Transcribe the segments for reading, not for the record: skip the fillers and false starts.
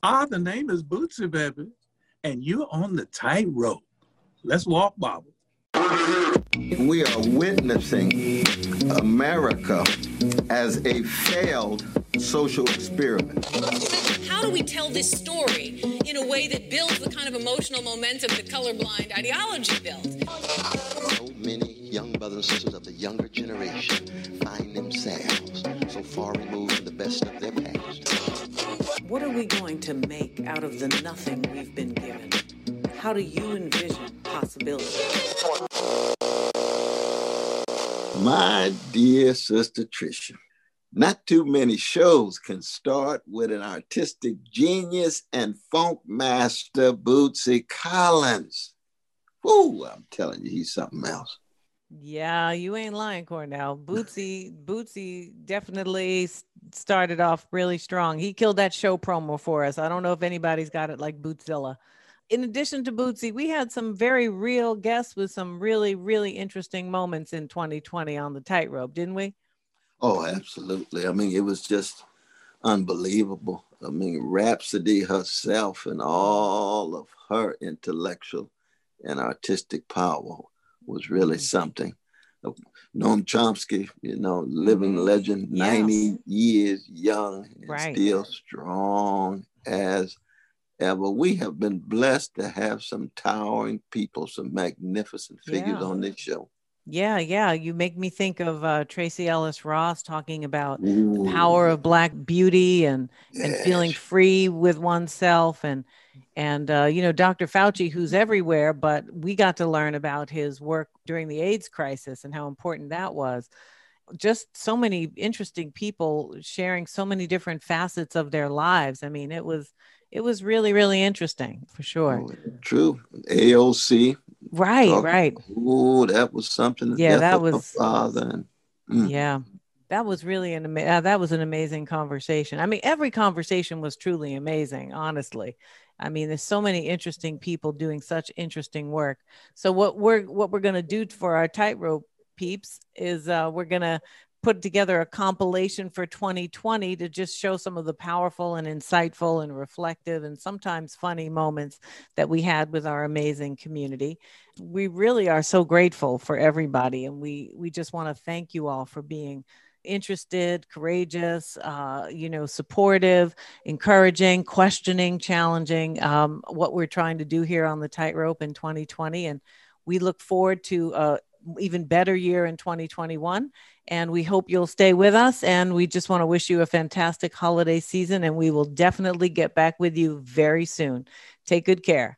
The name is Bootsy, baby, and you're on the tightrope. Let's walk, Bobble. We are witnessing America as a failed social experiment. How do we tell this story in a way that builds the kind of emotional momentum that colorblind ideology built? So many young brothers and sisters of the younger generation find themselves so far removed from the best of their past. What are we going to make out of the nothing we've been given? How do you envision possibility? My dear Sister Tricia, not too many shows can start with an artistic genius and funk master, Bootsy Collins. Woo, I'm telling you, he's something else. Yeah, you ain't lying, Cornell. Bootsy definitely started off really strong. He killed that show promo for us. I don't know if anybody's got it like Bootzilla. In addition to Bootsy, we had some very real guests with some really, really interesting moments in 2020 on the tightrope, didn't we? Oh, absolutely. I mean, it was just unbelievable. I mean, Rhapsody herself and all of her intellectual and artistic power was really something. Noam Chomsky, living legend, 90 years young and still strong as ever. We have been blessed to have some towering people, some magnificent figures on this show. Yeah. You make me think of Tracy Ellis Ross talking about the power of Black beauty and feeling free with oneself. And Dr. Fauci, who's everywhere, but we got to learn about his work during the AIDS crisis and how important that was. Just so many interesting people sharing so many different facets of their lives. I mean, it was really, really interesting for sure. Oh, true. AOC. Right. Oh, that was something. Yeah, that was. Her father. Yeah, that was really that was an amazing conversation. I mean, every conversation was truly amazing, honestly. I mean, there's so many interesting people doing such interesting work. So what we're going to do for our tightrope peeps is we're going to put together a compilation for 2020 to just show some of the powerful and insightful and reflective and sometimes funny moments that we had with our amazing community. We really are so grateful for everybody. And we just want to thank you all for being interested, courageous, supportive, encouraging, questioning, challenging what we're trying to do here on the tightrope in 2020. And we look forward to even better year in 2021. And we hope you'll stay with us. And we just want to wish you a fantastic holiday season. And we will definitely get back with you very soon. Take good care.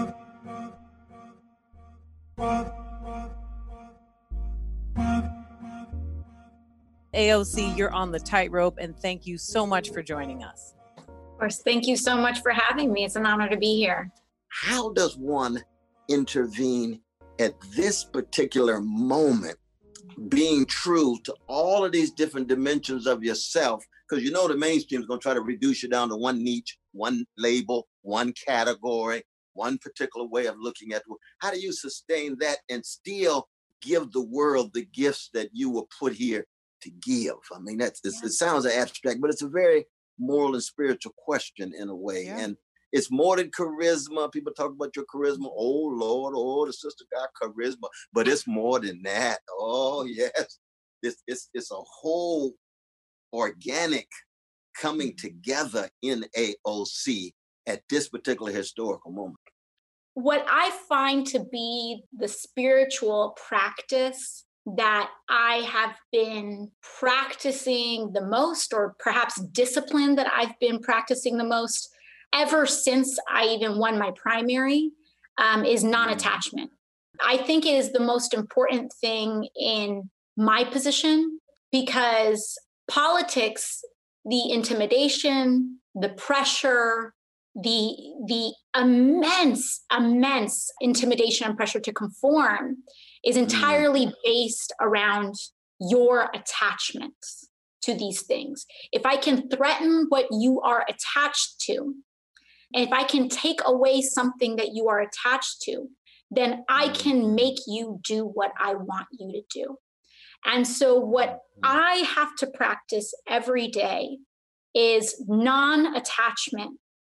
AOC, you're on the tightrope. And thank you so much for joining us. Of course. Thank you so much for having me. It's an honor to be here. How does one intervene at this particular moment, being true to all of these different dimensions of yourself? Because the mainstream is going to try to reduce you down to one niche, one label, one category, one particular way of looking at it. How do you sustain that and still give the world the gifts that you were put here to give? I mean, it sounds abstract, but it's a very moral and spiritual question in a way. Yeah. And it's more than charisma. People talk about your charisma. Oh, Lord, the sister got charisma. But it's more than that. Oh, yes. It's a whole organic coming together in AOC at this particular historical moment. What I find to be the spiritual practice that I have been practicing the most, or perhaps discipline that I've been practicing the most, ever since I even won my primary, is non-attachment. I think it is the most important thing in my position, because politics, the intimidation, the pressure, the immense intimidation and pressure to conform is entirely based around your attachments to these things. If I can threaten what you are attached to, and if I can take away something that you are attached to, then I can make you do what I want you to do. And so what I have to practice every day is non-attachment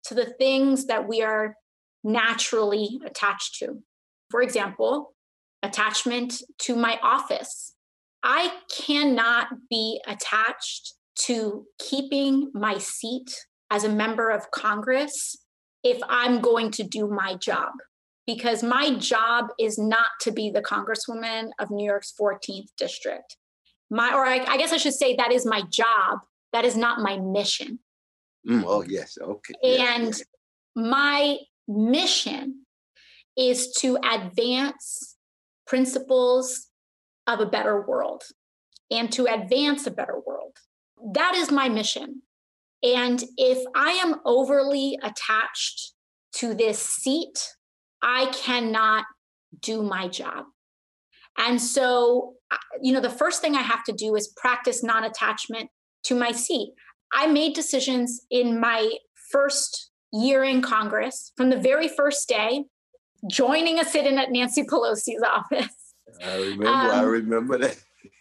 to the things that we are naturally attached to. For example, attachment to my office. I cannot be attached to keeping my seat as a member of Congress if I'm going to do my job, because my job is not to be the Congresswoman of New York's 14th district. I guess I should say that is my job. That is not my mission. Oh, yes. Okay. And my mission is to advance principles of a better world and to advance a better world. That is my mission. And if I am overly attached to this seat, I cannot do my job. And so, the first thing I have to do is practice non-attachment to my seat. I made decisions in my first year in Congress from the very first day, joining a sit-in at Nancy Pelosi's office. I remember that.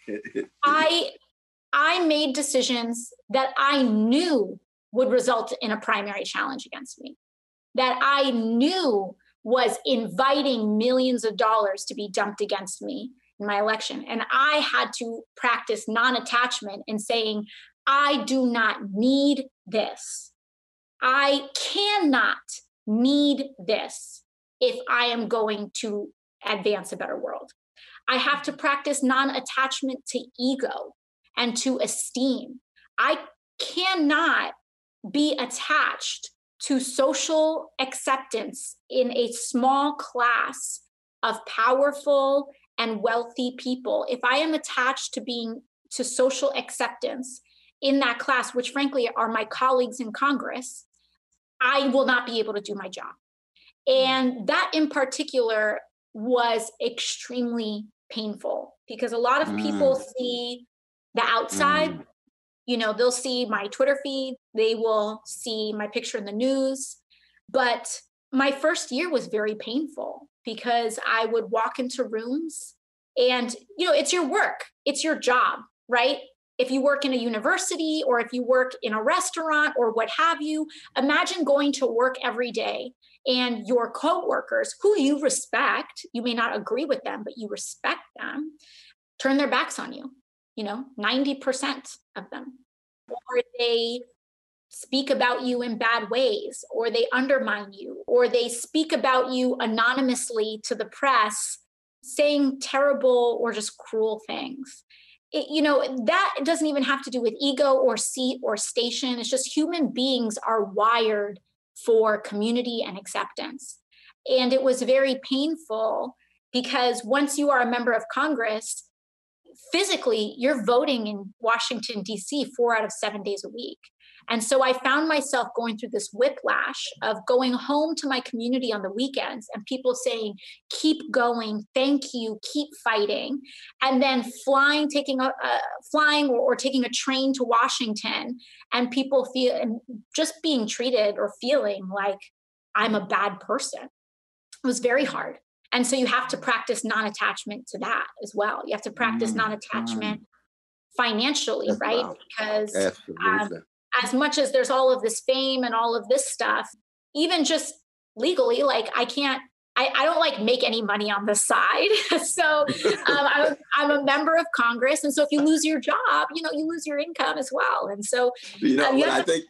I made decisions that I knew would result in a primary challenge against me, that I knew was inviting millions of dollars to be dumped against me in my election. And I had to practice non-attachment and saying, I do not need this. I cannot need this if I am going to advance a better world. I have to practice non-attachment to ego and to esteem. I cannot be attached to social acceptance in a small class of powerful and wealthy people. If I am attached to social acceptance in that class, which frankly are my colleagues in Congress, I will not be able to do my job. And that in particular was extremely painful because a lot of people see the outside. They'll see my Twitter feed, they will see my picture in the news. But my first year was very painful because I would walk into rooms and, it's your work, it's your job, right? If you work in a university or if you work in a restaurant or what have you, imagine going to work every day and your coworkers who you respect, you may not agree with them, but you respect them, turn their backs on you, 90% of them. Or they speak about you in bad ways, or they undermine you, or they speak about you anonymously to the press, saying terrible or just cruel things. That doesn't even have to do with ego or seat or station. It's just human beings are wired for community and acceptance. And it was very painful because once you are a member of Congress, physically, you're voting in Washington, D.C. 4 out of 7 days a week. And so I found myself going through this whiplash of going home to my community on the weekends and people saying, keep going, thank you, keep fighting. And then taking a train to Washington and people just being treated or feeling like I'm a bad person. It was very hard. And so you have to practice non-attachment to that as well. You have to practice non-attachment financially, right? Because as much as there's all of this fame and all of this stuff, even just legally, like I don't make any money on the side. So I'm a member of Congress. And so if you lose your job, you lose your income as well. And so I think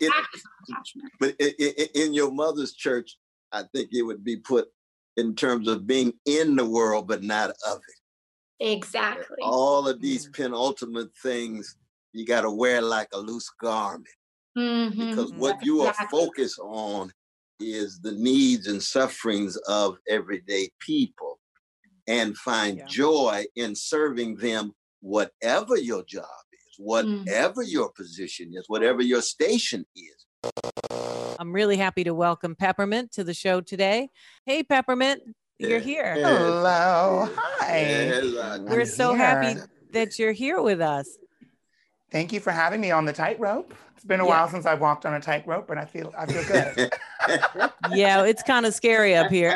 in your mother's church, I think it would be put in terms of being in the world, but not of it. Exactly. All of these penultimate things, you got to wear like a loose garment. Because what you are focused on is the needs and sufferings of everyday people and find joy in serving them, whatever your job is, whatever your position is, whatever your station is. I'm really happy to welcome Peppermint to the show today. Hey, Peppermint, you're here. Hello. Hi. Yes, We're so happy that you're here with us. Thank you for having me on the tightrope. It's been a while since I've walked on a tightrope, but I feel good. Yeah, it's kind of scary up here.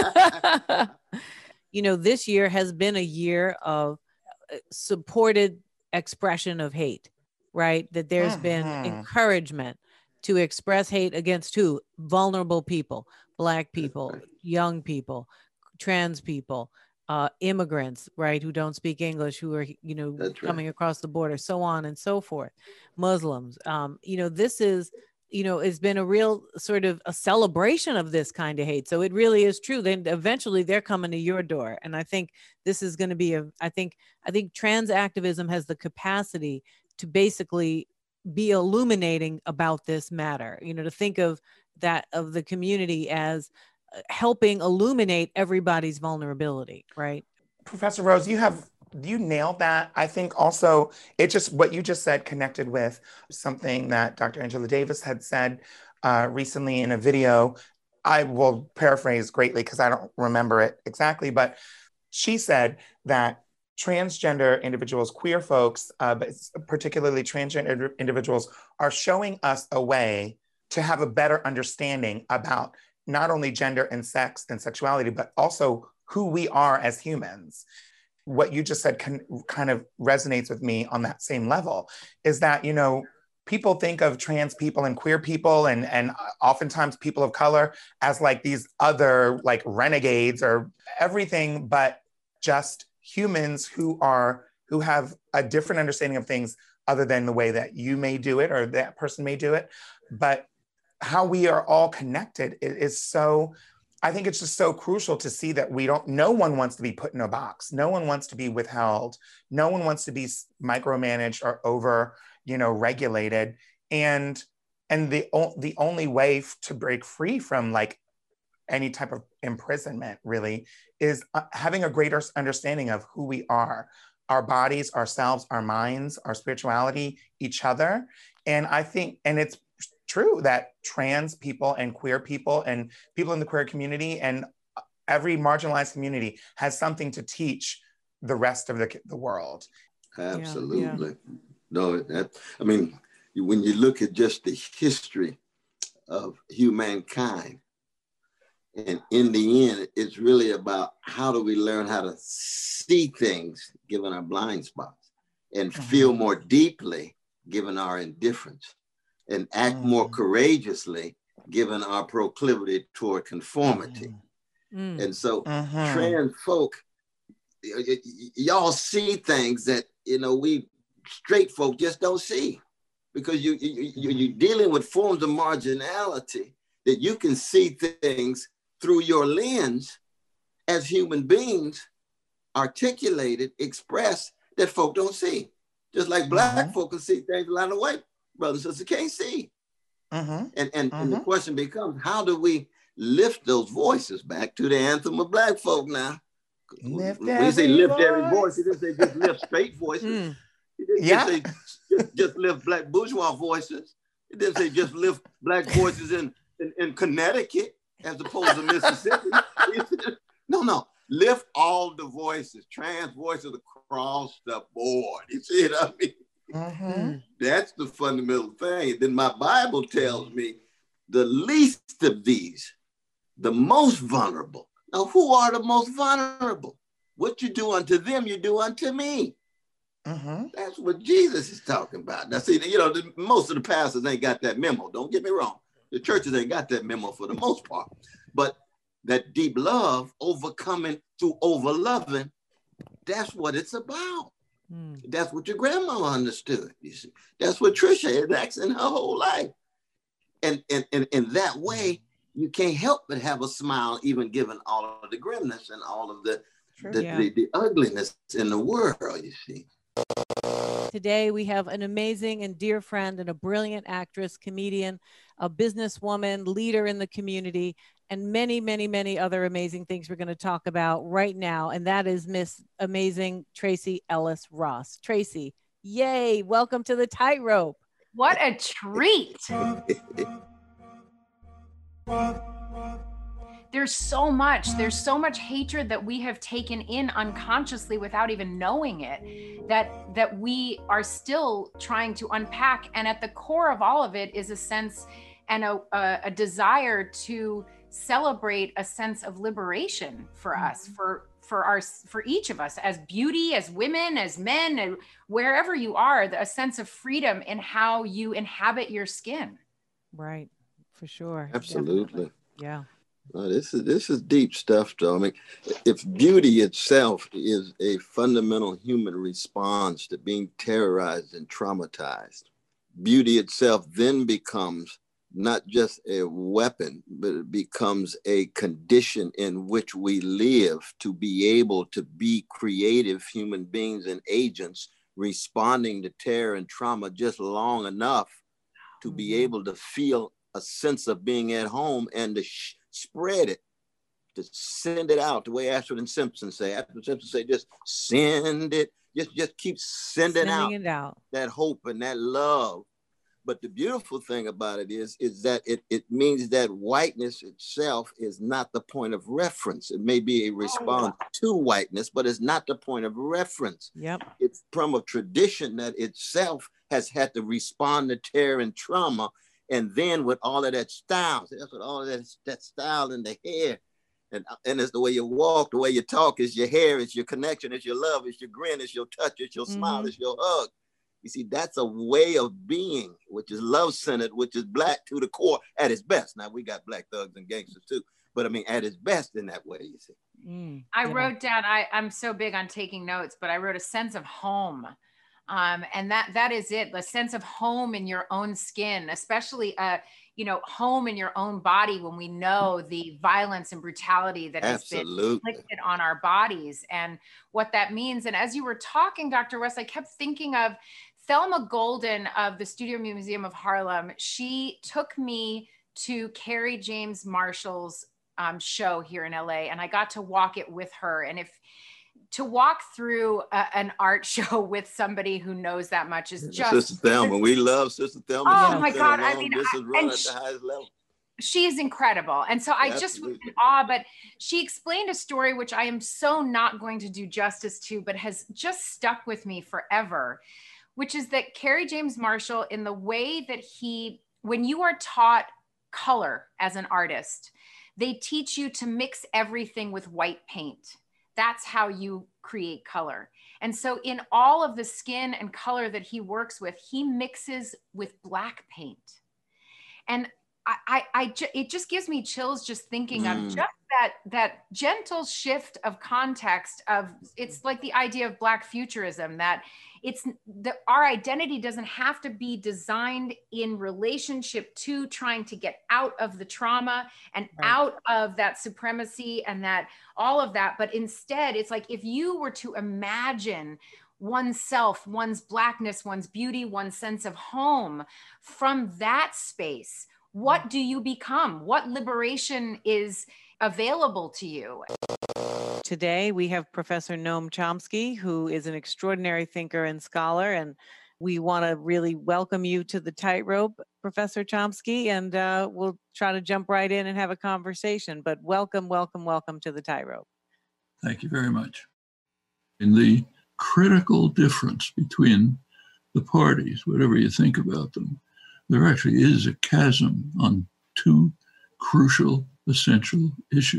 This year has been a year of supported expression of hate, right? That there's been encouragement to express hate against who? Vulnerable people, Black people, young people, trans people, immigrants, right, who don't speak English, who are, you know, coming across the border, so on and so forth, Muslims. You know, this is, you know, it's been a real sort of a celebration of this kind of hate. So it really is true. Then eventually they're coming to your door. And I think this is going to be I think trans activism has the capacity to basically be illuminating about this matter, you know, to think of that, of the community as helping illuminate everybody's vulnerability, right? Professor Rose, you nailed that. I think also what you just said connected with something that Dr. Angela Davis had said recently in a video. I will paraphrase greatly because I don't remember it exactly, but she said that transgender individuals, queer folks, but particularly transgender individuals, are showing us a way to have a better understanding about not only gender and sex and sexuality, but also who we are as humans. What you just said kind of resonates with me on that same level, is that, you know, people think of trans people and queer people and oftentimes people of color as like these other like renegades or everything but just humans who have a different understanding of things other than the way that you may do it or that person may do it. But how we are all connected is so, I think it's just so crucial to see that no one wants to be put in a box. No one wants to be withheld. No one wants to be micromanaged or over, you know, regulated. And the only way to break free from like any type of imprisonment really is having a greater understanding of who we are, our bodies, ourselves, our minds, our spirituality, each other. And I think, and it's true that trans people and queer people and people in the queer community and every marginalized community has something to teach the rest of the world. Absolutely. Yeah. No, I mean, when you look at just the history of humankind, and in the end, it's really about how do we learn how to see things given our blind spots and feel more deeply given our indifference and act more courageously given our proclivity toward conformity. And so trans folk, y'all see things that, you know, we straight folk just don't see, because you're dealing with forms of marginality that you can see things through your lens as human beings, articulated, expressed, that folk don't see. Just like Black folk can see things a lot of white brothers and sisters can't see. And the question becomes, how do we lift those voices back to the anthem of Black folk now? When you say lift every voice, he didn't say just lift straight voices. He didn't say just lift Black bourgeois voices. He didn't say just lift Black voices in Connecticut as opposed to Mississippi. No. Lift all the voices, trans voices across the board. You see what I mean? That's the fundamental thing. Then my Bible tells me the least of these, the most vulnerable. Now, who are the most vulnerable? What you do unto them, you do unto me. That's what Jesus is talking about. Now, see, you know, most of the pastors ain't got that memo. Don't get me wrong. The churches ain't got that memo for the most part. But that deep love overcoming through overloving, that's what it's about. That's what your grandmama understood. You see, that's what Trisha had asked in her whole life. And in that way, you can't help but have a smile, even given all of the grimness and all of the ugliness in the world, you see. Today, we have an amazing and dear friend and a brilliant actress, comedian, a businesswoman, leader in the community, and many, many, many other amazing things we're going to talk about right now. And that is Miss Amazing Tracee Ellis Ross. Tracee, yay. Welcome to the Tightrope. What a treat. There's so much hatred that we have taken in unconsciously without even knowing it, that we are still trying to unpack. And at the core of all of it is a sense and a desire to celebrate a sense of liberation for us, for each of us, as beauty, as women, as men, and wherever you are, a sense of freedom in how you inhabit your skin. Right. For sure. Absolutely. Definitely. Yeah. This is deep stuff, though. I mean, if beauty itself is a fundamental human response to being terrorized and traumatized, beauty itself then becomes not just a weapon, but it becomes a condition in which we live to be able to be creative human beings and agents responding to terror and trauma just long enough to be able to feel a sense of being at home and to spread it, to send it out the way Ashford and Simpson say. Ashford Simpson say, just send it, just keep sending it out that hope and that love. But the beautiful thing about it is that it means that whiteness itself is not the point of reference. It may be a response to whiteness, but it's not the point of reference. Yep. It's from a tradition that itself has had to respond to terror and trauma. And then with all of that style, that's what all of that style in the hair, and it's the way you walk, the way you talk, is your hair, it's your connection, it's your love, it's your grin, it's your touch, it's your smile, it's your hug. You see, that's a way of being, which is love-centered, which is Black to the core at its best. Now, we got Black thugs and gangsters too, but I mean, at its best in that way, you see. I wrote down, I'm so big on taking notes, but I wrote a sense of home. And that is it, the sense of home in your own skin, especially, home in your own body when we know the violence and brutality that has been inflicted on our bodies and what that means. And as you were talking, Dr. West, I kept thinking of Thelma Golden of the Studio Museum of Harlem. She took me to Kerry James Marshall's show here in LA, and I got to walk it with her. And to walk through an art show with somebody who knows that much is just Sister Thelma. We love Sister Thelma. Oh my God! I mean, this is run at the highest level. She's incredible, and so I just was in awe. But she explained a story which I am so not going to do justice to, but has just stuck with me forever, which is that Kerry James Marshall, in the way that when you are taught color as an artist, they teach you to mix everything with white paint. That's how you create color. And so in all of the skin and color that he works with, he mixes with black paint. And it just gives me chills just thinking of just that gentle shift of context of, it's like the idea of Black futurism, that our identity doesn't have to be designed in relationship to trying to get out of the trauma and out of that supremacy and that all of that. But instead, it's like, if you were to imagine oneself, one's Blackness, one's beauty, one's sense of home from that space, what do you become? What liberation is available to you? Today, we have Professor Noam Chomsky, who is an extraordinary thinker and scholar, and we want to really welcome you to the Tightrope, Professor Chomsky, and we'll try to jump right in and have a conversation. But welcome, welcome, welcome to the Tightrope. Thank you very much. In the critical difference between the parties, whatever you think about them, there actually is a chasm on two crucial, essential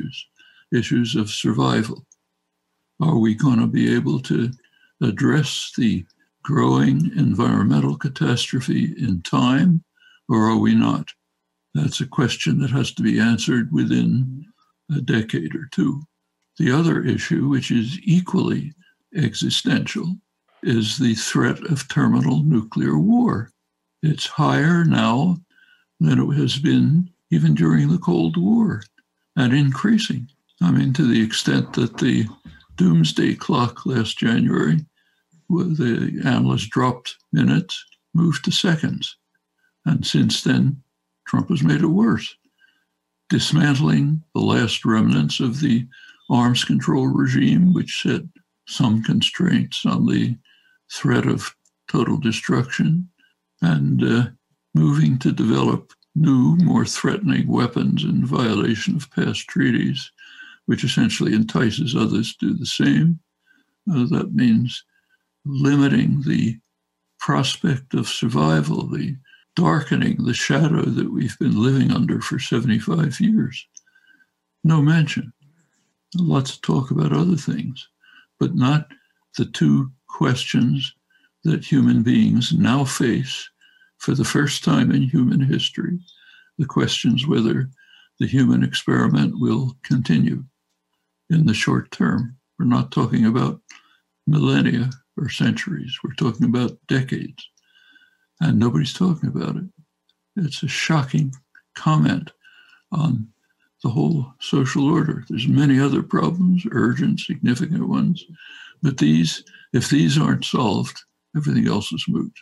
issues of survival. Are we going to be able to address the growing environmental catastrophe in time, or are we not? That's a question that has to be answered within a decade or two. The other issue, which is equally existential, is the threat of terminal nuclear war. It's higher now than it has been even during the Cold War, and increasing. I mean, to the extent that the doomsday clock last January, the analysts dropped minutes, moved to seconds. And since then, Trump has made it worse, dismantling the last remnants of the arms control regime, which set some constraints on the threat of total destruction, and moving to develop new, more threatening weapons in violation of past treaties, which essentially entices others to do the same. That means limiting the prospect of survival, the darkening the shadow that we've been living under for 75 years. No mention. Lots of talk about other things, but not the two questions that human beings now face for the first time in human history, The question is whether the human experiment will continue in the short term. We're not talking about millennia or centuries. We're talking about decades. And nobody's talking about it. It's a shocking comment on the whole social order. There's many other problems, urgent, significant ones, but if these aren't solved, everything else is moot.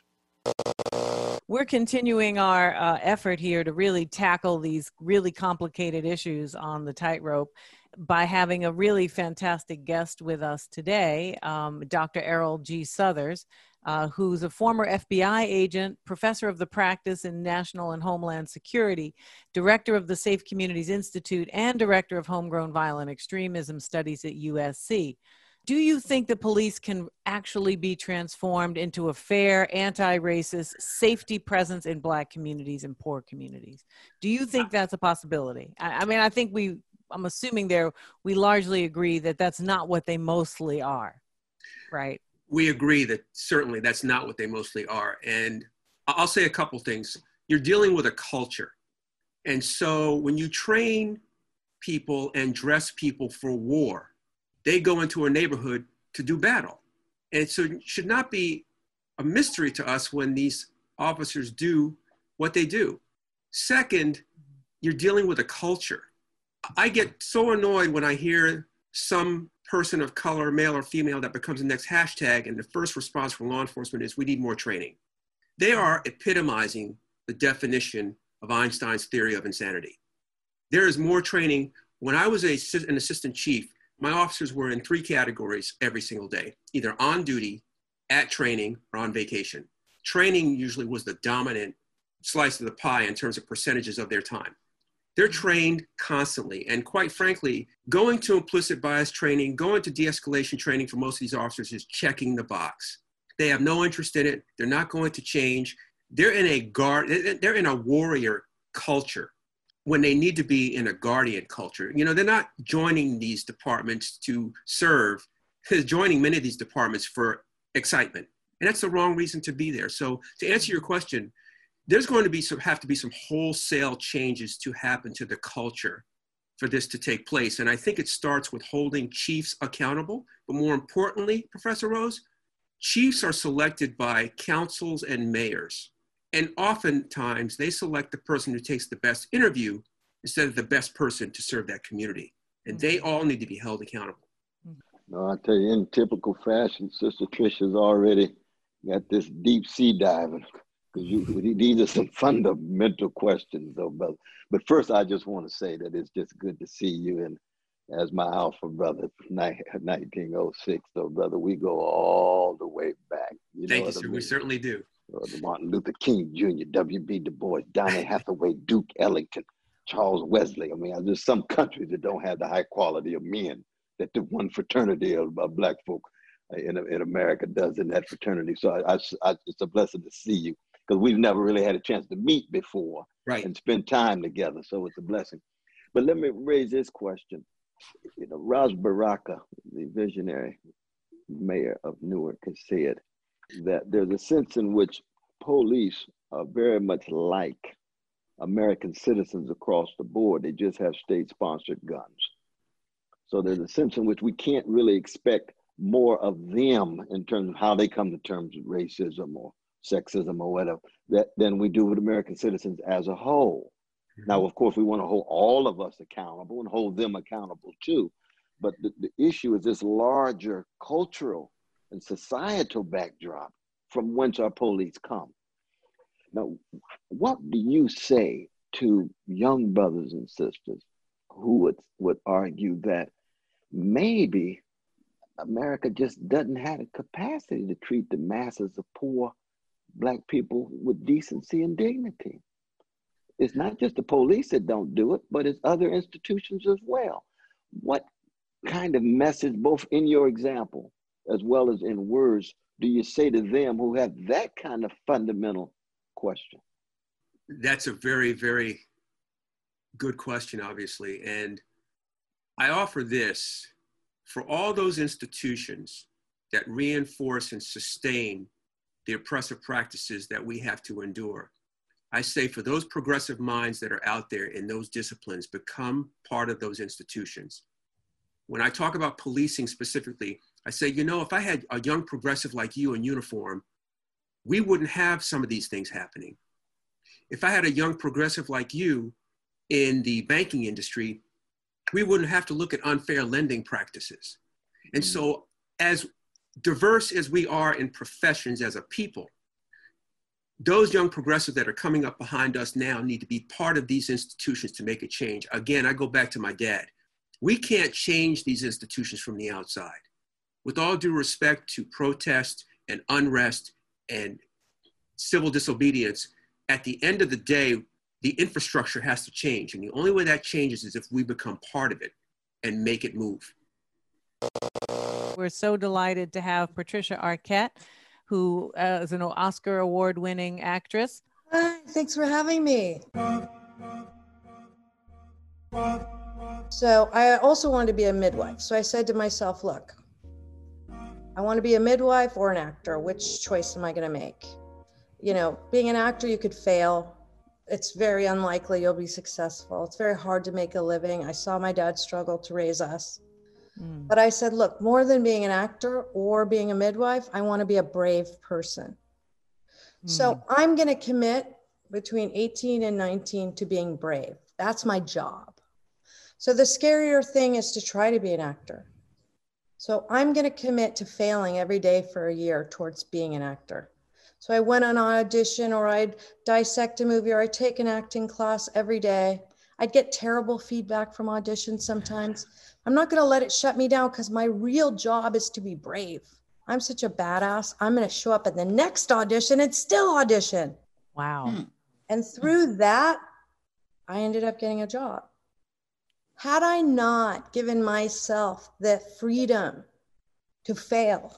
We're continuing our effort here to really tackle these really complicated issues on the tightrope by having a really fantastic guest with us today, Dr. Errol G. Southers, who's a former FBI agent, professor of the practice in national and homeland security, director of the Safe Communities Institute, and director of homegrown violent extremism studies at USC. Do you think the police can actually be transformed into a fair, anti-racist, safety presence in Black communities and poor communities? Do you think that's a possibility? I mean, I think I'm assuming we largely agree that that's not what they mostly are, right? We agree that certainly that's not what they mostly are. And I'll say a couple things. You're dealing with a culture. And so when you train people and dress people for war, they go into a neighborhood to do battle. And so it should not be a mystery to us when these officers do what they do. Second, you're dealing with a culture. I get so annoyed when I hear some person of color, male or female, that becomes the next hashtag, and the first response from law enforcement is, we need more training. They are epitomizing the definition of Einstein's theory of insanity. There is more training. When I was an assistant chief, my officers were in 3 categories every single day, either on duty, at training, or on vacation. Training usually was the dominant slice of the pie in terms of percentages of their time. They're trained constantly. And quite frankly, going to implicit bias training, going to de-escalation training for most of these officers is checking the box. They have no interest in it. They're not going to change. They're in a warrior culture when they need to be in a guardian culture. You know, they're not joining these departments to serve. They're joining many of these departments for excitement. And that's the wrong reason to be there. So to answer your question, there's going to have to be some wholesale changes to happen to the culture for this to take place. And I think it starts with holding chiefs accountable. But more importantly, Professor Rose, chiefs are selected by councils and mayors. And oftentimes they select the person who takes the best interview instead of the best person to serve that community. And they all need to be held accountable. No, I tell you, in typical fashion, Sister Trisha's already got this deep sea diving. Because these are some fundamental questions, though, brother. But first, I just want to say that it's just good to see you. And as my alpha brother, 1906, though, brother, we go all the way back. Thank you, sir. We certainly do. Martin Luther King Jr., W.B. Du Bois, Donny Hathaway, Duke Ellington, Charles Wesley. I mean, there's some countries that don't have the high quality of men that the one fraternity of Black folk in America does in that fraternity. So it's a blessing to see you, because we've never really had a chance to meet before, right, and spend time together. So it's a blessing. But let me raise this question. You know, Ras Baraka, the visionary mayor of Newark, has said that there's a sense in which police are very much like American citizens across the board. They just have state-sponsored guns. So there's a sense in which we can't really expect more of them in terms of how they come to terms with racism or sexism or whatever, than we do with American citizens as a whole. Now, of course, we want to hold all of us accountable and hold them accountable too. But the issue is this larger cultural and societal backdrop from whence our police come. Now, what do you say to young brothers and sisters who would argue that maybe America just doesn't have the capacity to treat the masses of poor Black people with decency and dignity? It's not just the police that don't do it, but it's other institutions as well. What kind of message, both in your example as well as in words, do you say to them who have that kind of fundamental question? That's a very, very good question, obviously. And I offer this for all those institutions that reinforce and sustain the oppressive practices that we have to endure. I say for those progressive minds that are out there in those disciplines, become part of those institutions. When I talk about policing specifically, I say, you know, if I had a young progressive like you in uniform, we wouldn't have some of these things happening. If I had a young progressive like you in the banking industry, we wouldn't have to look at unfair lending practices. And so as diverse as we are in professions as a people, those young progressives that are coming up behind us now need to be part of these institutions to make a change. Again, I go back to my dad. We can't change these institutions from the outside. With all due respect to protest and unrest and civil disobedience, at the end of the day, the infrastructure has to change. And the only way that changes is if we become part of it and make it move. We're so delighted to have Patricia Arquette, who is an Oscar award-winning actress. Hi, thanks for having me. So I also wanted to be a midwife. So I said to myself, look, I want to be a midwife or an actor. Which choice am I going to make? You know, being an actor, you could fail. It's very unlikely you'll be successful. It's very hard to make a living. I saw my dad struggle to raise us. But I said, look, more than being an actor or being a midwife, I want to be a brave person. So I'm going to commit between 18 and 19 to being brave. That's my job. So the scarier thing is to try to be an actor. So I'm going to commit to failing every day for a year towards being an actor. So I went on audition, or I'd dissect a movie, or I'd take an acting class every day. I'd get terrible feedback from auditions sometimes. I'm not going to let it shut me down, because my real job is to be brave. I'm such a badass. I'm going to show up at the next audition and still audition. Wow. And through that, I ended up getting a job. Had I not given myself the freedom to fail,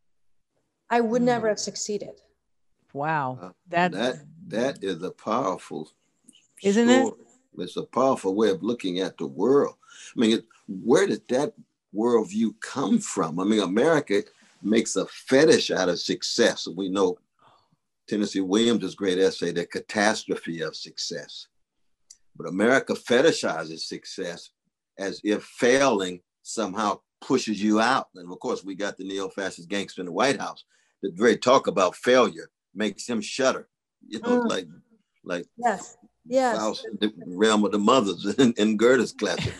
I would never have succeeded. Wow. That is a powerful Isn't story. it? It's a powerful way of looking at the world. I mean, where did that worldview come from? I mean, America makes a fetish out of success. We know Tennessee Williams' great essay, The Catastrophe of Success. But America fetishizes success as if failing somehow pushes you out. And of course, we got the neo-fascist gangster in the White House. The very talk about failure makes him shudder. You know, like yes, Faust, the realm of the mothers in Goethe's classic.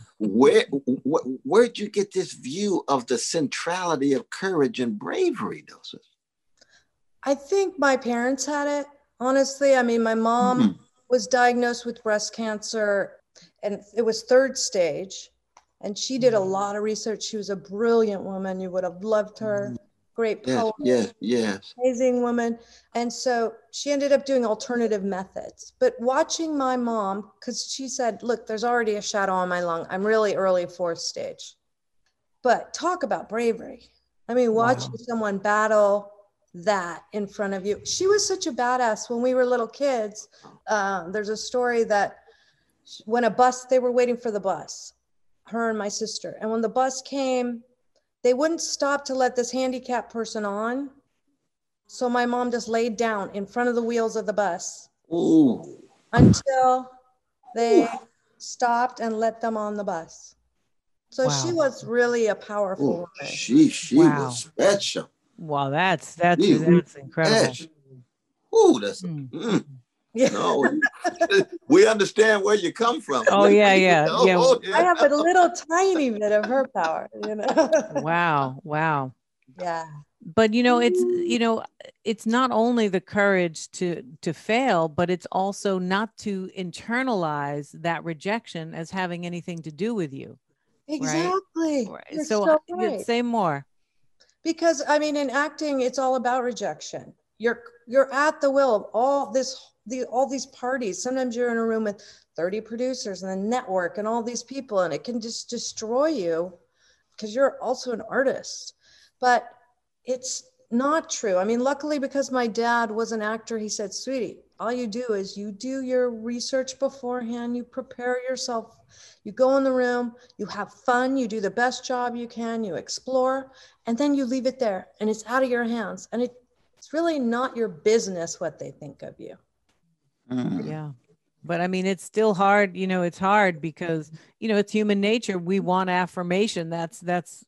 Where'd you get this view of the centrality of courage and bravery, Dulce? I think my parents had it, honestly. I mean, my mom was diagnosed with breast cancer, and it was 3rd stage. And she did a lot of research. She was a brilliant woman. You would have loved her. Great poet. Yes. Amazing woman. And so she ended up doing alternative methods. But watching my mom, because she said, look, there's already a shadow on my lung. I'm really early 4th stage. But talk about bravery. I mean, watching someone battle that in front of you. She was such a badass when we were little kids. There's a story that when they were waiting for the bus, her and my sister. And when the bus came, they wouldn't stop to let this handicapped person on. So my mom just laid down in front of the wheels of the bus until they stopped and let them on the bus. So she was really a powerful woman. She was special. Wow, that's incredible. Oh, that's no. We understand where you come from. Oh yeah. I have a little tiny bit of her power, you know. Wow. Yeah. But it's not only the courage to fail, but it's also not to internalize that rejection as having anything to do with you. Exactly. Right? So right. Say more. Because I mean, in acting, it's all about rejection. You're at the will of all these parties. Sometimes you're in a room with 30 producers and the network and all these people, and it can just destroy you because you're also an artist. But it's not true. I mean, luckily, because my dad was an actor, he said, sweetie, all you do is you do your research beforehand, you prepare yourself, you go in the room, you have fun, you do the best job you can, you explore, and then you leave it there and it's out of your hands. And it's really not your business what they think of you. Yeah. But I mean, it's still hard, it's hard because, it's human nature. We want affirmation. That's,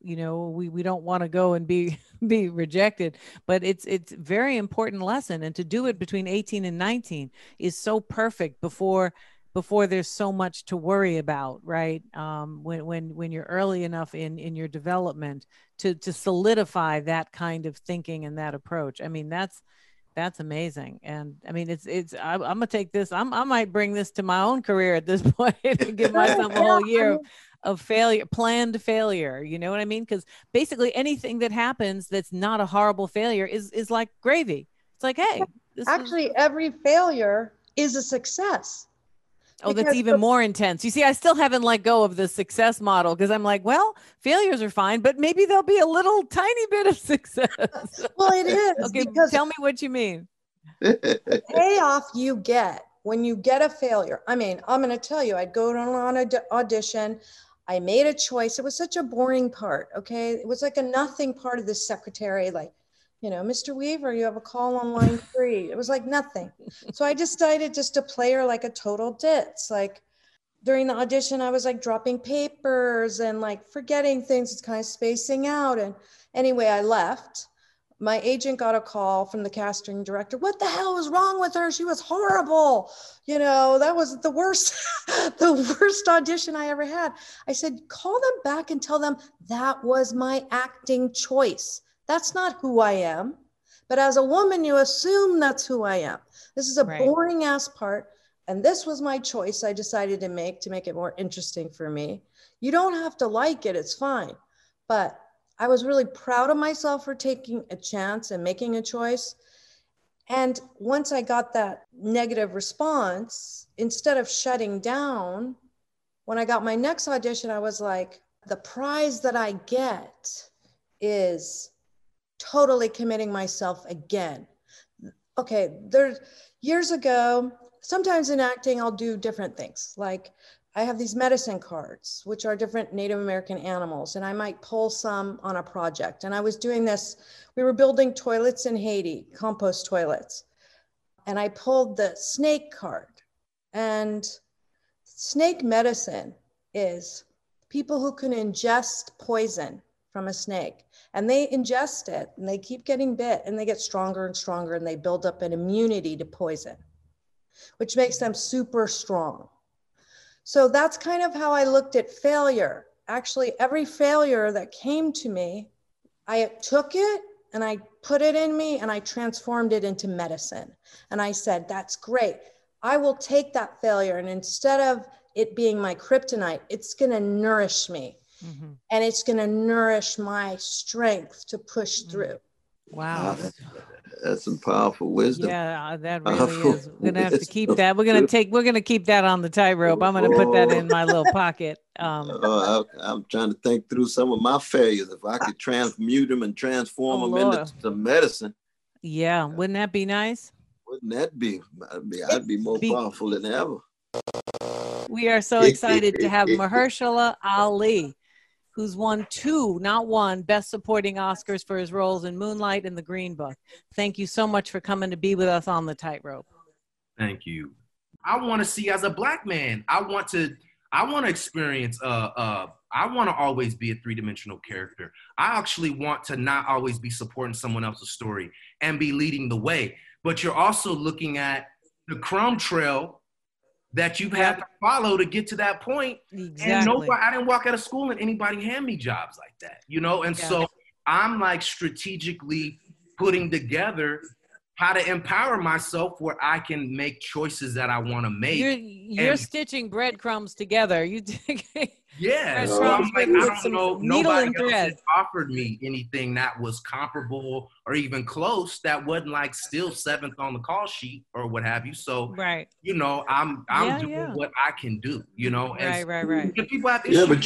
we don't want to go and be rejected, but it's very important lesson. And to do it between 18 and 19 is so perfect before there's so much to worry about, right? When you're early enough in your development to solidify that kind of thinking and that approach. I mean, that's amazing. And I mean, I'm going to take this. I might bring this to my own career at this point and give myself a whole year of failure, planned failure. You know what I mean? Because basically anything that happens that's not a horrible failure is like gravy. It's like, hey, every failure is a success. Oh, that's even more intense. You see, I still haven't let go of the success model because I'm like, well, failures are fine, but maybe there'll be a little tiny bit of success. Well, it is. Okay, because tell me what you mean. The payoff you get when you get a failure. I mean, I'm going to tell you, I'd go on an audition. I made a choice. It was such a boring part. Okay. It was like a nothing part of the secretary, like, Mr. Weaver, you have a call on line 3. It was like nothing. So I decided just to play her like a total ditz. Like during the audition, I was like dropping papers and like forgetting things. It's kind of spacing out. And anyway, I left. My agent got a call from the casting director. What the hell was wrong with her? She was horrible. That was the worst, the worst audition I ever had. I said, call them back and tell them that was my acting choice. That's not who I am. But as a woman, you assume that's who I am. This is a boring ass part. And this was my choice I decided to make it more interesting for me. You don't have to like it. It's fine. But I was really proud of myself for taking a chance and making a choice. And once I got that negative response, instead of shutting down, when I got my next audition, I was like, the prize that I get is totally committing myself again. Okay, years ago, sometimes in acting, I'll do different things. Like I have these medicine cards, which are different Native American animals, and I might pull some on a project. And I was doing this, we were building toilets in Haiti, compost toilets. And I pulled the snake card. And snake medicine is people who can ingest poison from a snake. And they ingest it and they keep getting bit and they get stronger and stronger and they build up an immunity to poison, which makes them super strong. So that's kind of how I looked at failure. Actually, every failure that came to me, I took it and I put it in me and I transformed it into medicine. And I said, that's great. I will take that failure. And instead of it being my kryptonite, it's going to nourish me. Mm-hmm. And it's going to nourish my strength to push through. Wow. That's some powerful wisdom. Yeah, that really is. We're going to have to keep that. We're going to keep that on the tightrope. I'm going to put that in my little pocket. I'm trying to think through some of my failures. If I could transmute them and transform them into medicine. Yeah. Wouldn't that be nice? Wouldn't that be? I'd be more powerful than ever. We are so excited to have Mahershala Ali, who's won 2, not 1, Best Supporting Oscars for his roles in Moonlight and The Green Book. Thank you so much for coming to be with us on the Tightrope. Thank you. I want to see, as a Black man, I want to experience, I want to always be a 3-dimensional character. I actually want to not always be supporting someone else's story and be leading the way. But you're also looking at the crumb trail that you've had to follow to get to that point. Exactly. And I didn't walk out of school and anybody hand me jobs like that, And so I'm like strategically putting together how to empower myself where I can make choices that I want to make. You're stitching breadcrumbs together. Yeah. So I'm like, I don't know, nobody else has offered me anything that was comparable or even close that wasn't like still 7th on the call sheet or what have you. So, I'm doing what I can do, And right. People have but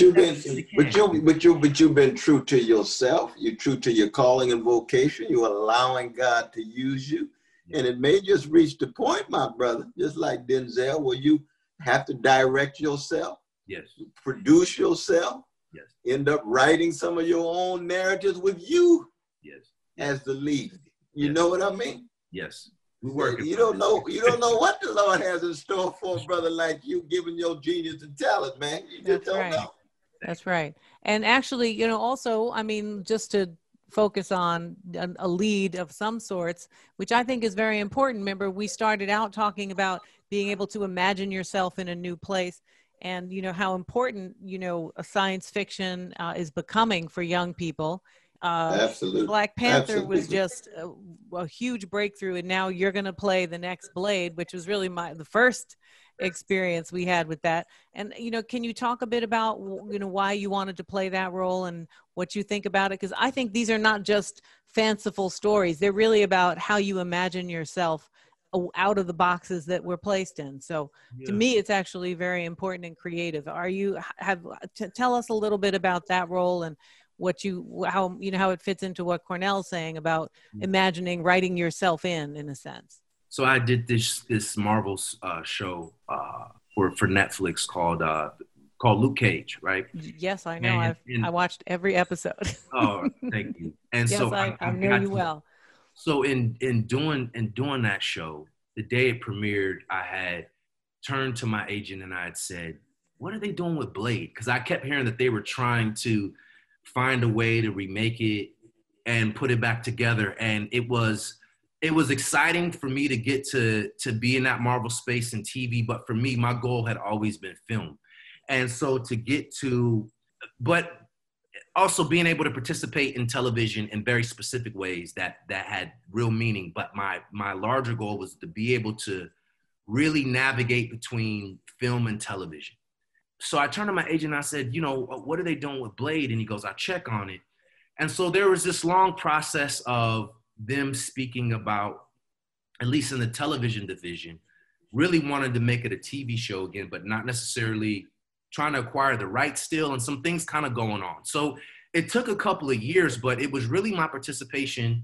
you've been true to yourself. You're true to your calling and vocation. You're allowing God to use you. And it may just reach the point, my brother, just like Denzel, where you have to direct yourself. Yes. Produce yourself. Yes. End up writing some of your own narratives with you. Yes. As the lead. You know what I mean? Yes. We working. You don't know what the Lord has in store for a brother like you, given your genius and talent, man. You just don't know. That's right. And actually, you know, also, I mean, just to focus on a lead of some sorts, which I think is very important. Remember, we started out talking about being able to imagine yourself in a new place, and, you know, how important, you know, a science fiction is becoming for young people. Absolutely. Black Panther was just a huge breakthrough, and now you're going to play the next Blade, which was really the first experience we had with that. And, you know, can you talk a bit about, you know, why you wanted to play that role and what you think about it? Because I think these are not just fanciful stories. They're really about how you imagine yourself out of the boxes that we're placed in. So to me, it's actually very important and creative. Tell us a little bit about that role and how it fits into what Cornell's saying about imagining, writing yourself in a sense. So I did this Marvel show for Netflix called Luke Cage, right? Yes, I know. I watched every episode. Oh, thank you. And yes, so I know you well. So in doing that show, the day it premiered, I had turned to my agent and I had said, "What are they doing with Blade?" Because I kept hearing that they were trying to find a way to remake it and put it back together, and it was exciting for me to get to be in that Marvel space and TV, but for me, my goal had always been film. And so but also being able to participate in television in very specific ways that had real meaning. But my larger goal was to be able to really navigate between film and television. So I turned to my agent and I said, you know, what are they doing with Blade? And he goes, "I'll check on it." And so there was this long process of them speaking about, at least in the television division, really wanted to make it a TV show again, but not necessarily trying to acquire the rights still, and some things kind of going on. So it took a couple of years, but it was really my participation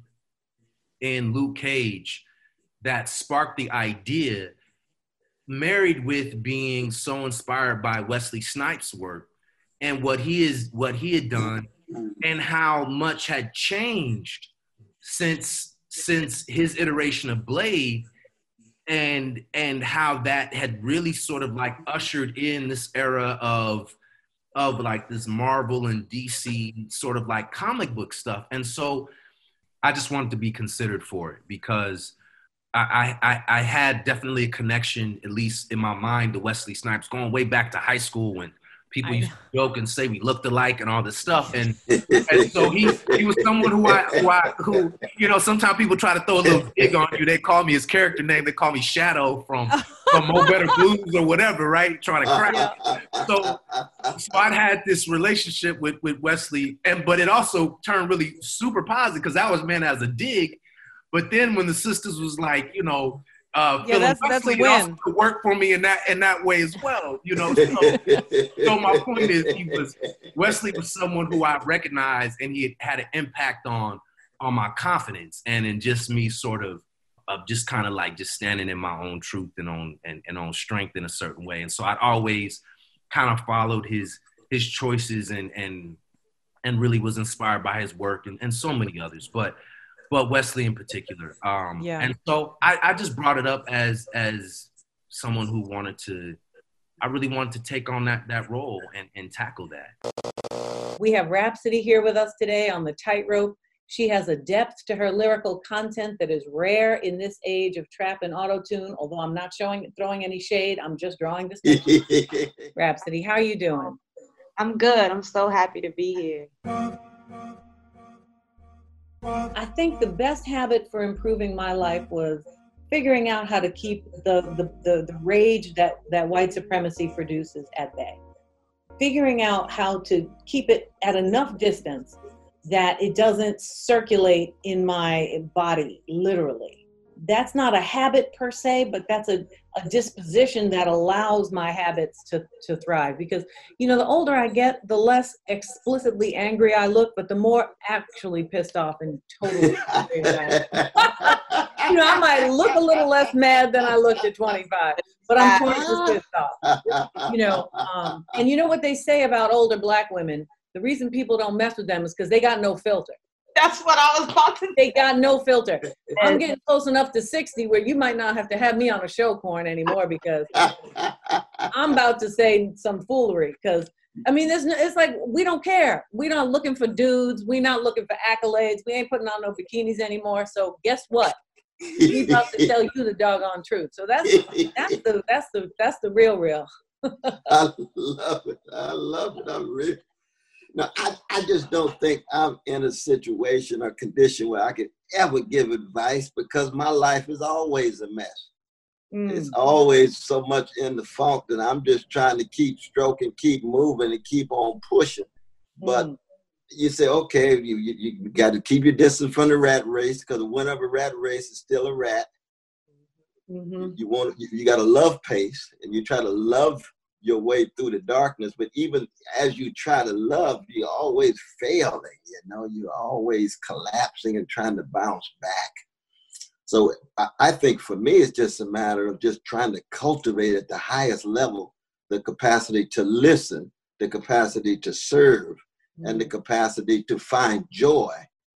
in Luke Cage that sparked the idea, married with being so inspired by Wesley Snipes' work and what he had done and how much had changed since his iteration of Blade, and how that had really sort of like ushered in this era of like this Marvel and DC sort of like comic book stuff. And so I just wanted to be considered for it because I had definitely a connection, at least in my mind, to Wesley Snipes, going way back to high school when people used to joke and say we looked alike and all this stuff. And so he was someone who, you know, sometimes people try to throw a little dig on you. They call me his character name. They call me Shadow from Mo Better Blues or whatever, right? Trying to crack. So I'd had this relationship with Wesley, but it also turned really super positive because that was meant as a dig. But then when the sisters was like, you know, that's a win. It also worked for me in that way as well, you know. So my point is, Wesley was someone who I recognized, and he had an impact on my confidence and in just me sort of just kind of like just standing in my own truth and on strength in a certain way. And so I'd always kind of followed his choices and really was inspired by his work and so many others, but Wesley in particular. And so I just brought it up as someone who I really wanted to take on that role and tackle that. We have Rhapsody here with us today on the Tightrope. She has a depth to her lyrical content that is rare in this age of trap and auto-tune, although I'm not throwing any shade. I'm just drawing this. Rhapsody, how are you doing? I'm good. I'm so happy to be here. I think the best habit for improving my life was figuring out how to keep the rage that white supremacy produces at bay. Figuring out how to keep it at enough distance that it doesn't circulate in my body, literally. That's not a habit per se, but that's a disposition that allows my habits to thrive. Because, you know, the older I get, the less explicitly angry I look, but the more actually pissed off and totally angry I am. You know, I might look a little less mad than I looked at 25, but I'm twice as pissed off. You know, and you know what they say about older Black women? The reason people don't mess with them is because they got no filter. That's what I was about to say. They got no filter. I'm getting close enough to 60 where you might not have to have me on a show, Corn, anymore, because I'm about to say some foolery. Because, I mean, it's like, we don't care. We're not looking for dudes. We're not looking for accolades. We ain't putting on no bikinis anymore. So guess what? We about to tell you the doggone truth. So that's the real. I love it. I love it. I'm really. No, I just don't think I'm in a situation or condition where I could ever give advice, because my life is always a mess. It's always so much in the funk that I'm just trying to keep stroking, keep moving, and keep on pushing. But you say, okay, you got to keep your distance from the rat race, because the winner of a rat race is still a rat. You got to love pace, and you try to love your way through the darkness. But even as you try to love, you're always failing. You're always collapsing and trying to bounce back. So I think for me, it's just a matter of just trying to cultivate at the highest level the capacity to listen, the capacity to serve, and the capacity to find joy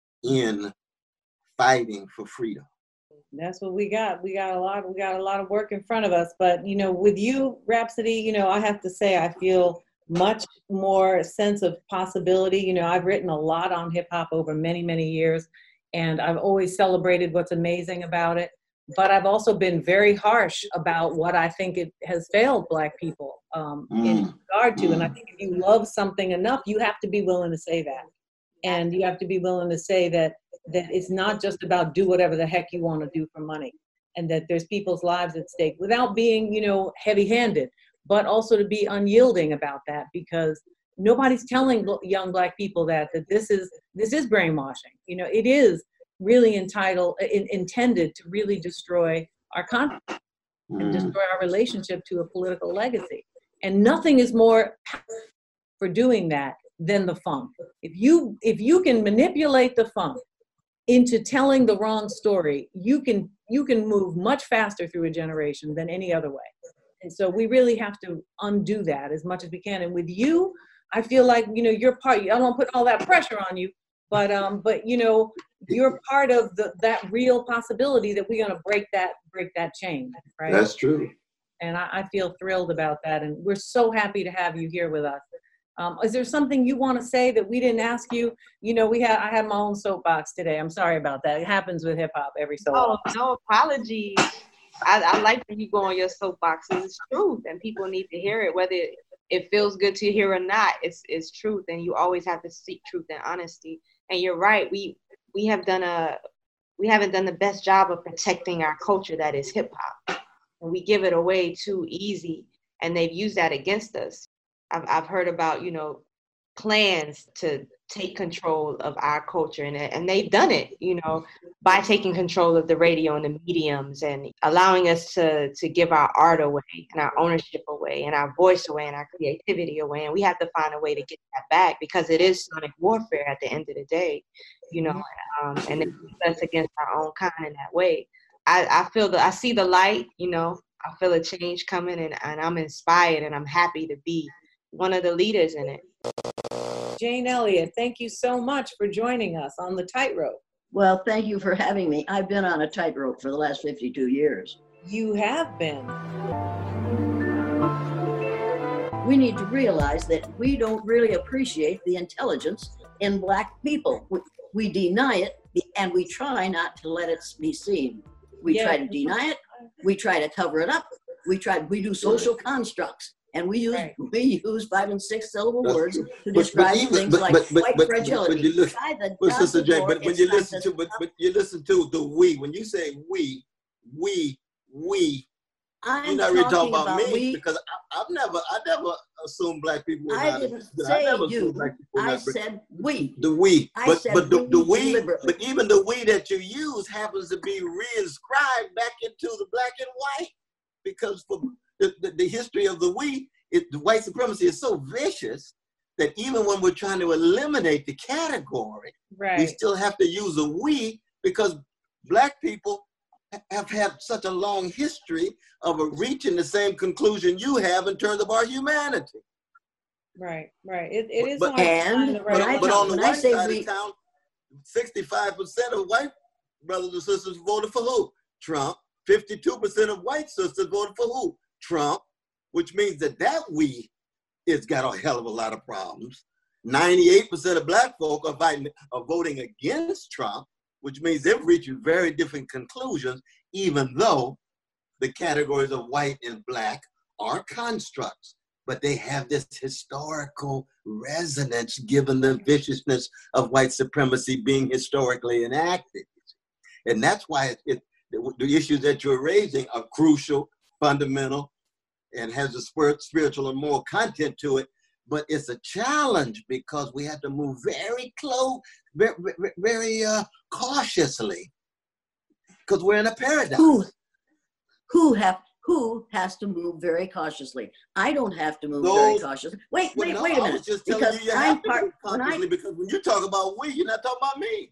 in fighting for freedom. That's what we got. We got a lot of work in front of us. But, with you, Rhapsody, I have to say, I feel much more sense of possibility. I've written a lot on hip hop over many, many years, and I've always celebrated what's amazing about it. But I've also been very harsh about what I think it has failed Black people in regard to. And I think if you love something enough, you have to be willing to say that. And you have to be willing to say that it's not just about do whatever the heck you want to do for money, and that there's people's lives at stake, without being, heavy-handed, but also to be unyielding about that, because nobody's telling young Black people that this is brainwashing. It is really intended to really destroy our country and destroy our relationship to a political legacy. And nothing is more for doing that than the funk. If you can manipulate the funk into telling the wrong story, you can move much faster through a generation than any other way. And so we really have to undo that as much as we can. And with you, I feel like, you're part, I don't want to put all that pressure on you, but you're part of that real possibility that we're going to break that chain, right? That's true. And I feel thrilled about that. And we're so happy to have you here with us. Is there something you want to say that we didn't ask you? I had my own soapbox today. I'm sorry about that. It happens with hip hop every so often. No apologies. I like when you go on your soapbox. It's truth, and people need to hear it, whether it feels good to hear or not. It's truth, and you always have to seek truth and honesty. And you're right. We haven't done the best job of protecting our culture that is hip hop, and we give it away too easy, and they've used that against us. I've heard about, plans to take control of our culture, and they've done it, by taking control of the radio and the mediums, and allowing us to give our art away and our ownership away and our voice away and our creativity away. And we have to find a way to get that back, because it is sonic warfare at the end of the day, and it's us against our own kind in that way. I see the light, I feel a change coming, and I'm inspired, and I'm happy to be one of the leaders in it. Jane Elliott, thank you so much for joining us on the Tightrope. Well, thank you for having me. I've been on a tightrope for the last 52 years. You have been. We need to realize that we don't really appreciate the intelligence in Black people. We deny it, and we try not to let it be seen. We try to deny it. We try to cover it up. We do social constructs. And we use 5 and 6 syllable words to describe things like white fragility. But Sister Jane, but when you listen to the we, when you say we, you're not really talking about me, because I never assumed Black people were not. I didn't say you. I said we. The we. But the we, deliberately. but even the we that you use happens to be reinscribed back into the black and white, because for the history of the we, the white supremacy is so vicious that even when we're trying to eliminate the category, we still have to use a we, because Black people have had such a long history of reaching the same conclusion you have in terms of our humanity. Right. It is but hard to find the right but on the white side of town, 65% of white brothers and sisters voted for who? Trump. 52% of white sisters voted for who? Trump, which means that we has got a hell of a lot of problems. 98% of black folk are voting against Trump, which means they're reaching very different conclusions, even though the categories of white and black are constructs. But they have this historical resonance given the viciousness of white supremacy being historically enacted. And that's why the issues that you're raising are crucial, fundamental, and has a spiritual and moral content to it. But it's a challenge because we have to move very close, very cautiously, because we're in a paradox. Who has to move very cautiously? I don't have to move very cautiously. Wait a minute. I was just telling you have to move cautiously because when you talk about we, you're not talking about me.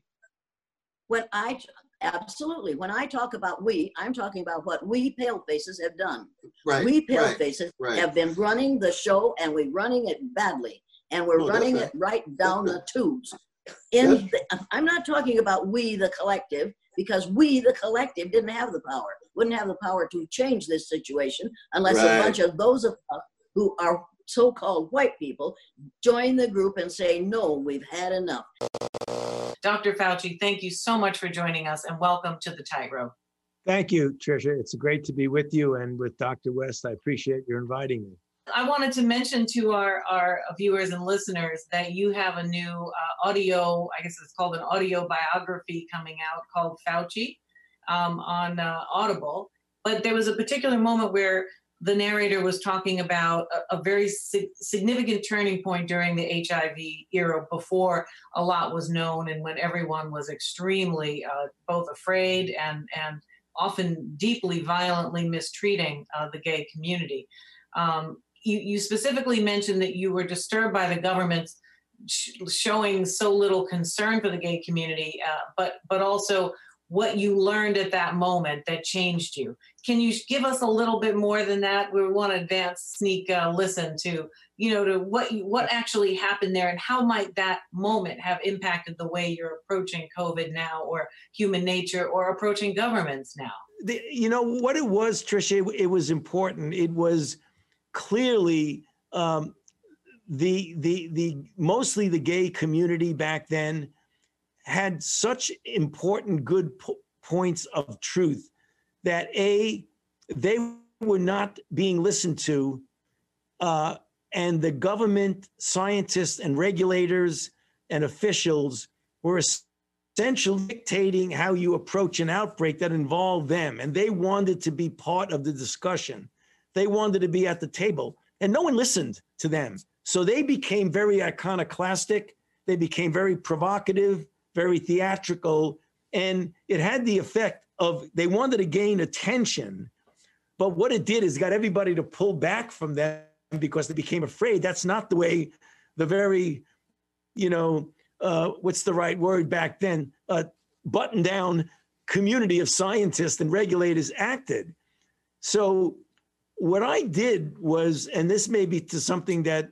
Absolutely. When I talk about we, I'm talking about what we palefaces have done. Right. We palefaces have been running the show, and we're running it badly, and we're running it right down the tubes. I'm not talking about we, the collective, because we, the collective, didn't have the power. Wouldn't have the power to change this situation unless a bunch of those of us who are so-called white people join the group and say, no, we've had enough. Dr. Fauci, thank you so much for joining us, and welcome to the Tightrope. Thank you, Tricia. It's great to be with you and with Dr. West. I appreciate your inviting me. I wanted to mention to our viewers and listeners that you have a new audio, I guess it's called an audio biography coming out called Fauci on Audible. But there was a particular moment where the narrator was talking about a very significant turning point during the HIV era, before a lot was known and when everyone was extremely both afraid and often deeply violently mistreating the gay community. You specifically mentioned that you were disturbed by the government showing so little concern for the gay community, but also what you learned at that moment that changed you. Can you give us a little bit more than that? We want to sneak listen to, to what actually happened there, and how might that moment have impacted the way you're approaching COVID now, or human nature, or approaching governments now? What it was, Tricia, it was important. It was clearly the mostly the gay community back then had such important good points of truth that they were not being listened to, and the government, scientists and regulators and officials were essentially dictating how you approach an outbreak that involved them, and they wanted to be part of the discussion. They wanted to be at the table, and no one listened to them. So they became very iconoclastic. They became very provocative, very theatrical, and it had the effect of they wanted to gain attention, but what it did is got everybody to pull back from them because they became afraid. That's not the way the very, what's the right word back then, button down community of scientists and regulators acted. So what I did was, and this may be to something that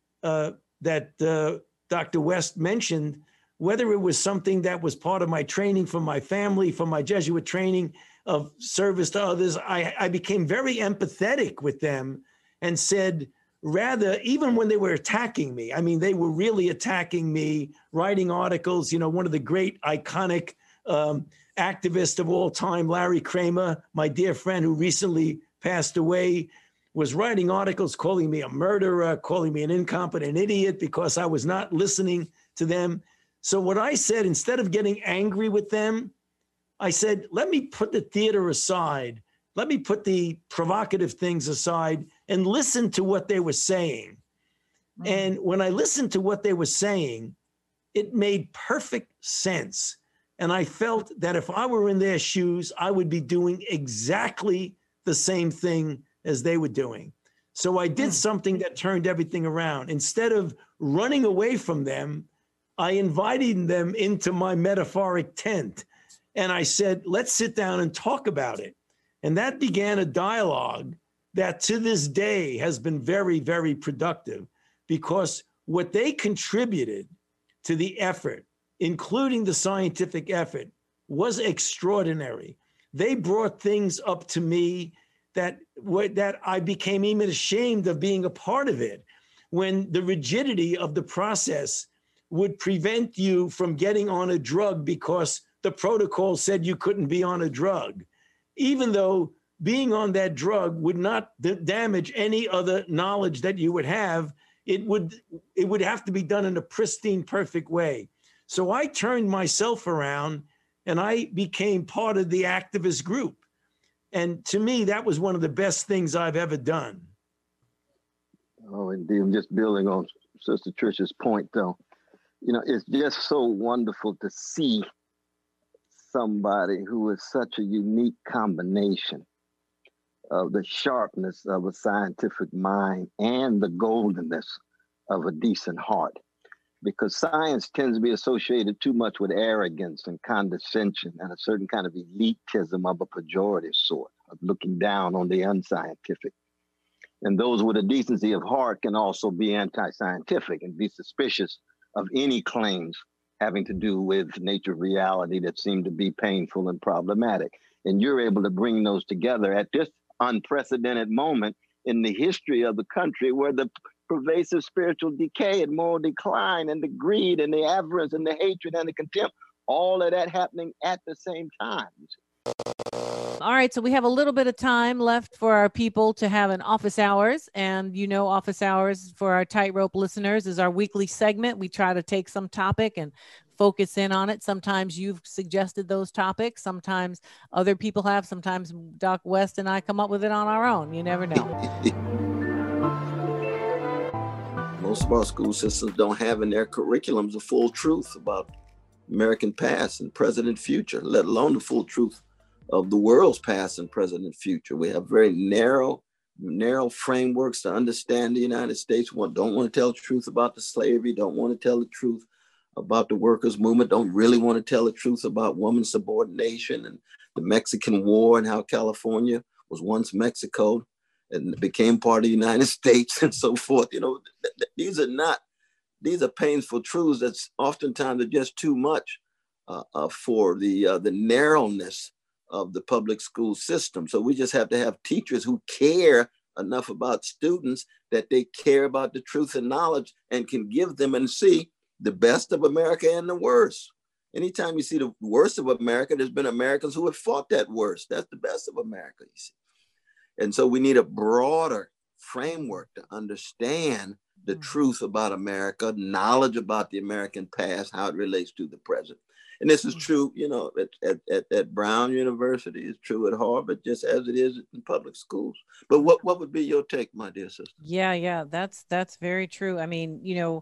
Dr. West mentioned, whether it was something that was part of my training from my family, from my Jesuit training of service to others, I became very empathetic with them and said, rather, even when they were attacking me, I mean, they were really attacking me, writing articles. One of the great iconic activists of all time, Larry Kramer, my dear friend who recently passed away, was writing articles calling me a murderer, calling me an incompetent idiot because I was not listening to them. So what I said, instead of getting angry with them, I said, let me put the theater aside. Let me put the provocative things aside and listen to what they were saying. Mm-hmm. And when I listened to what they were saying, it made perfect sense. And I felt that if I were in their shoes, I would be doing exactly the same thing as they were doing. So I did something that turned everything around. Instead of running away from them, I invited them into my metaphoric tent. And I said, let's sit down and talk about it. And that began a dialogue that to this day has been very, very productive, because what they contributed to the effort including the scientific effort, was extraordinary. They brought things up to me that I became even ashamed of being a part of it, when the rigidity of the process would prevent you from getting on a drug because the protocol said you couldn't be on a drug, even though being on that drug would not damage any other knowledge that you would have. It would have to be done in a pristine, perfect way. So I turned myself around and I became part of the activist group. And to me, that was one of the best things I've ever done. Oh, indeed. I'm just building on Sister Tricia's point, though. You know, it's just so wonderful to see somebody who is such a unique combination of the sharpness of a scientific mind and the goldenness of a decent heart. Because science tends to be associated too much with arrogance and condescension and a certain kind of elitism of a pejorative sort, of looking down on the unscientific. And those with a decency of heart can also be anti-scientific and be suspicious of any claims having to do with nature of reality that seem to be painful and problematic. And you're able to bring those together at this unprecedented moment in the history of the country, where the pervasive spiritual decay and moral decline and the greed and the avarice and the hatred and the contempt, all of that happening at the same time. All right, so we have a little bit of time left for our people to have an office hours. And you know, office hours for our Tightrope listeners is our weekly segment. We try to take some topic and focus in on it. Sometimes you've suggested those topics. Sometimes other people have. Sometimes Doc West and I come up with it on our own. You never know. Most of our school systems don't have in their curriculums the full truth about American past and present and future, let alone the full truth of the world's past and present and future. We have very narrow frameworks to understand the United States. Don't want to tell the truth about the slavery, don't want to tell the truth about the workers' movement, don't really want to tell the truth about women's subordination and the Mexican War and how California was once Mexico and became part of the United States and so forth. You know, these are painful truths that's oftentimes are just too much for the narrowness of the public school system. So we just have to have teachers who care enough about students that they care about the truth and knowledge and can give them and see the best of America and the worst. Anytime you see the worst of America, there's been Americans who have fought that worst. That's the best of America, you see. And so we need a broader framework to understand the truth about America, knowledge about the American past, how it relates to the present. And this is true, you know, at Brown University, it's true at Harvard, just as it is in public schools. But what would be your take, my dear sister? Yeah, that's very true. I mean, you know,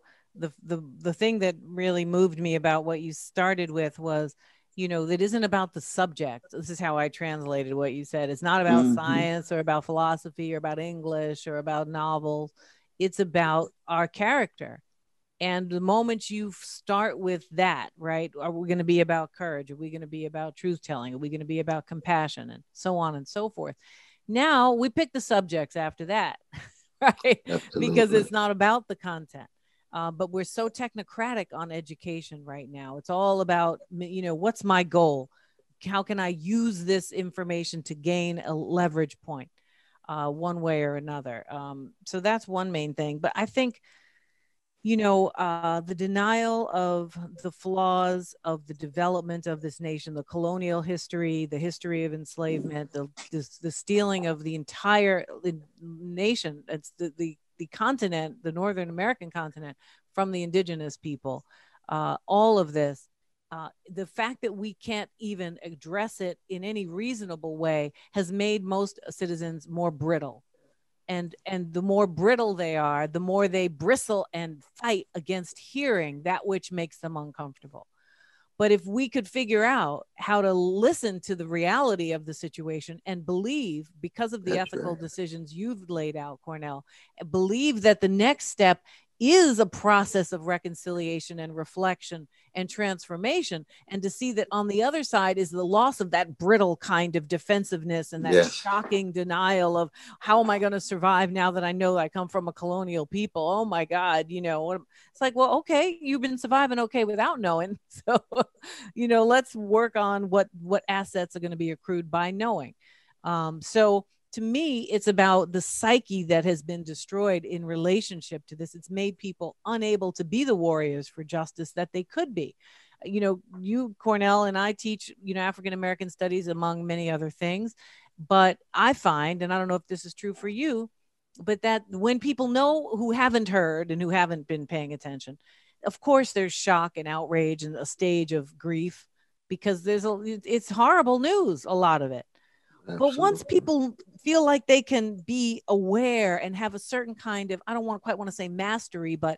the thing that really moved me about what you started with was, you know, that isn't about the subject. This is how I translated what you said. It's not about science or about philosophy or about English or about novels. It's about our character. And the moment you start with that, right? Are we going to be about courage? Are we going to be about truth telling? Are we going to be about compassion and so on and so forth? Now we pick the subjects after that, right? Absolutely. Because it's not about the content. But we're so technocratic on education right now. It's all about, you know, what's my goal? How can I use this information to gain a leverage point one way or another? So that's one main thing. But I think, you know, the denial of the flaws of the development of this nation, the colonial history, the history of enslavement, the stealing of the entire nation, it's the continent, the Northern American continent, from the indigenous people, all of this, the fact that we can't even address it in any reasonable way has made most citizens more brittle. And the more brittle they are, the more they bristle and fight against hearing that which makes them uncomfortable. But if we could figure out how to listen to the reality of the situation and believe, because of the ethical decisions you've laid out, Cornell, believe that the next step is a process of reconciliation and reflection and transformation, and to see that on the other side is the loss of that brittle kind of defensiveness and that shocking denial of how am I going to survive now that I know I come from a colonial people? Oh my God, you know, it's like, well, okay, you've been surviving okay without knowing. So, you know, let's work on what assets are going to be accrued by knowing. So to me, it's about the psyche that has been destroyed in relationship to this. It's made people unable to be the warriors for justice that they could be. You know, you, Cornell, and I teach, you know, African-American studies among many other things. But I find, and I don't know if this is true for you, but that when people know who haven't heard and who haven't been paying attention, of course, there's shock and outrage and a stage of grief because it's horrible news, a lot of it. Absolutely. But once people feel like they can be aware and have a certain kind of, I don't quite want to say mastery, but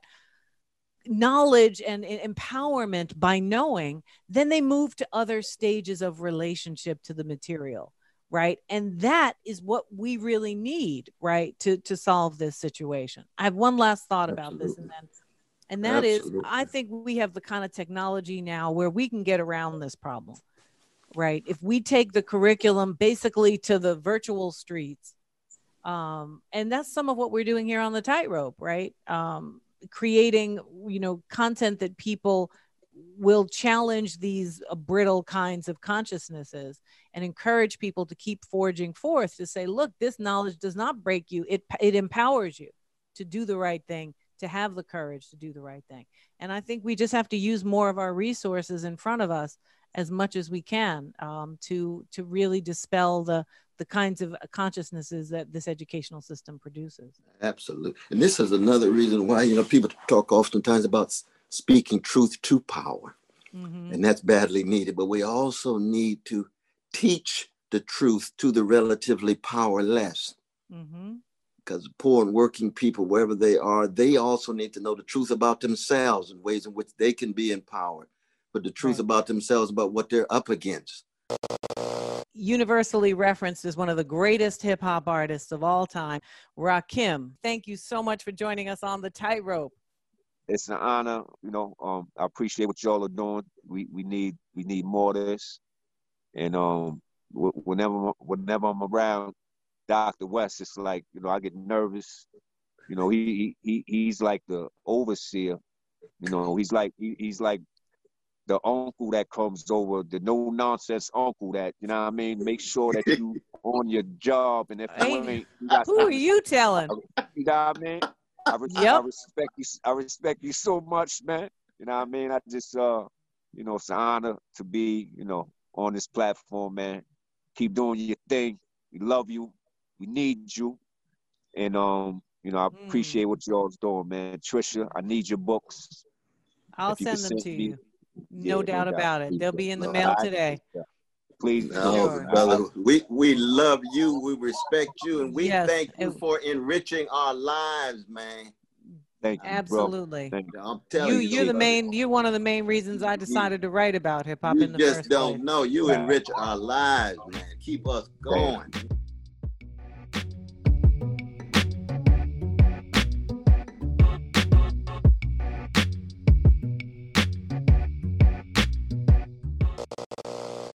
knowledge and empowerment by knowing, then they move to other stages of relationship to the material, right? And that is what we really need, right, to solve this situation. I have one last thought about this, and that is, I think we have the kind of technology now where we can get around this problem. Right. If we take the curriculum basically to the virtual streets, and that's some of what we're doing here on the Tightrope, right? Creating, you know, content that people will challenge these brittle kinds of consciousnesses and encourage people to keep forging forth to say, look, this knowledge does not break you. It empowers you to do the right thing, to have the courage to do the right thing. And I think we just have to use more of our resources in front of us as much as we can to really dispel the kinds of consciousnesses that this educational system produces. Absolutely. And this is another reason why, you know, people talk oftentimes about speaking truth to power. Mm-hmm. And that's badly needed. But we also need to teach the truth to the relatively powerless. Mm-hmm. Because poor and working people, wherever they are, they also need to know the truth about themselves and ways in which they can be empowered. But the truth about themselves, about what they're up against. Universally referenced as one of the greatest hip hop artists of all time, Rakim. Thank you so much for joining us on the Tightrope. It's an honor. You know, I appreciate what y'all are doing. We need more of this. And whenever I'm around Dr. West, it's like, you know, I get nervous. You know, he's like the overseer. You know, he's like the uncle that comes over, the no nonsense uncle that, you know what I mean, make sure that you on your job. And if you ain't, who are you telling? You know what I mean? I respect you so much, man. You know what I mean? I just, you know, it's an honor to be, you know, on this platform, man. Keep doing your thing. We love you. We need you. And, you know, I appreciate what y'all's doing, man. Trisha, I need your books. I'll send them to you. No doubt about it. They'll be in the mail today. Please. Brother, we love you. We respect you. And we thank you for enriching our lives, man. Thank you. Absolutely. Thank you. I'm telling you. You're one of the main reasons I decided to write about hip hop in the first place. You just don't know. You enrich our lives, man. Keep us going.